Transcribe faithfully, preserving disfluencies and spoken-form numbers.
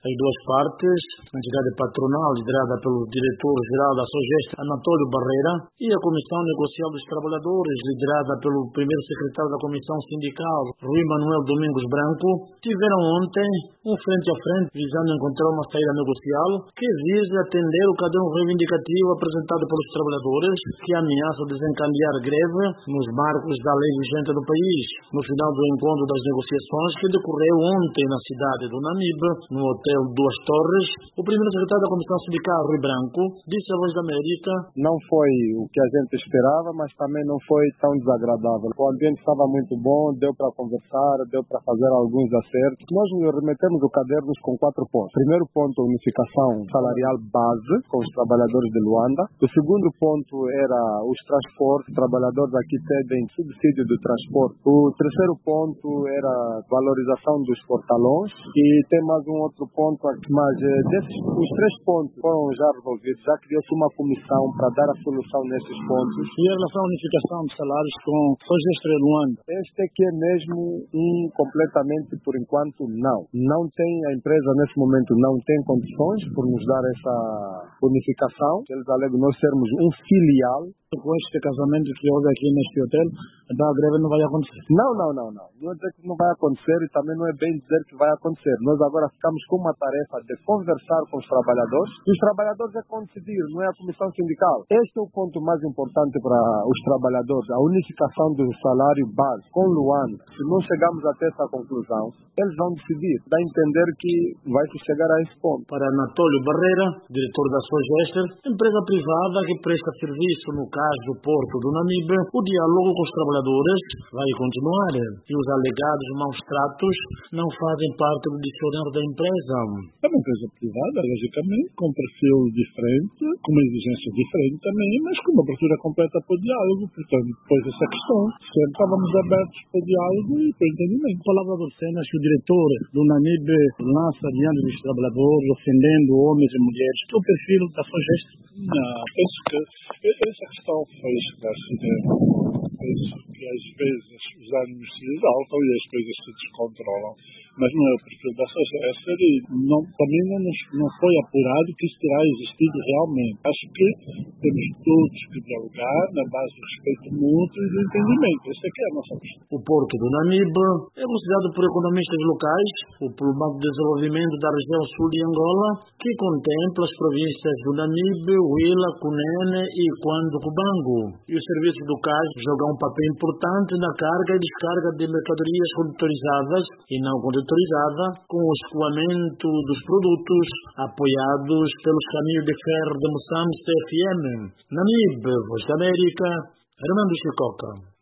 As duas partes, a entidade patronal liderada pelo diretor-geral da SOGEST, Anatólio Barreira, e a Comissão Negocial dos Trabalhadores, liderada pelo primeiro secretário da Comissão Sindical, Rui Manuel Domingos Branco, tiveram ontem um frente a frente visando encontrar uma saída negocial que visa atender o caderno reivindicativo apresentado pelos trabalhadores que ameaça desencadear greve nos marcos da lei vigente do país. No final do encontro das negociações que decorreu ontem na cidade do Namibe, no Hotel Duas Torres, o primeiro secretário da Comissão Sindical, Rui Branco, disse à Voz da América: não foi o que a gente esperava, mas também não foi tão desagradável. O ambiente estava muito bom, deu para conversar, deu para fazer alguns acertos. Nós remetemos o caderno com quatro pontos. Primeiro ponto, unificação salarial base com os trabalhadores de Luanda. O segundo ponto era os transportes. Os trabalhadores aqui pedem subsídio do transporte. O terceiro ponto era valorização dos portalões. E tem mais um outro ponto aqui, mas eh, desses, os três pontos foram já resolvidos. Já criou-se uma comissão para dar a solução nesses pontos. E em relação à unificação de salários com SOGEST Luanda? Este aqui é mesmo um completamente, por enquanto, não. Não tem, a empresa nesse momento não tem condições por nos dar essa unificação. Eles alegam nós sermos um filial. Com este casamento que houve aqui neste hotel, então a greve não vai acontecer? Não, não, não, não. Não é dizer que não vai acontecer e também não é bem dizer que vai acontecer. Nós agora ficamos com uma tarefa de conversar com os trabalhadores e os trabalhadores é que vão decidir, não é a comissão sindical. Este é o ponto mais importante para os trabalhadores, a unificação do salário base com Luanda. Se não chegarmos até essa conclusão, eles vão decidir. Dá a entender que vai se chegar a esse ponto. Para Anatólio Barreira, diretor da SOGEST, empresa privada que presta serviço no caso do Porto do Namibe, o diálogo com os trabalhadores vai continuar e os alegados maus tratos não fazem parte do dicionário da empresa. É uma empresa privada, logicamente, com um perfil diferente, com uma exigência diferente também, mas com uma abertura completa para o diálogo. Portanto, depois dessa questão, sempre estávamos abertos para o diálogo e para o entendimento. Palavras obscenas que o diretor do Namibe lança diante dos trabalhadores, ofendendo homens e mulheres. Que é o perfil da SOGEST? Não, penso que essa questão foi esclarecida. Penso que às vezes os ânimos se exaltam e as coisas se descontrolam, mas não é o perfil da SOGEST e não, também não, nos, não foi apurado que isso terá existido realmente. Acho que temos todos que dialogar na base do respeito mútuo e do entendimento. Essa é que é a nossa questão. O Porto do Namibe é considerado por economistas locais o polo de desenvolvimento da região sul de Angola, que contempla as províncias do Namibe, Huila, Cunene e Cuando Cubango. E os serviços locais jogam um papel importante na carga e descarga de mercadorias condutorizadas e não condutorizadas, com o escoamento dos produtos apoiados pelos caminhos de ferro de Moçambique C F M. Namibe, Voz da América, Armando Chicoca.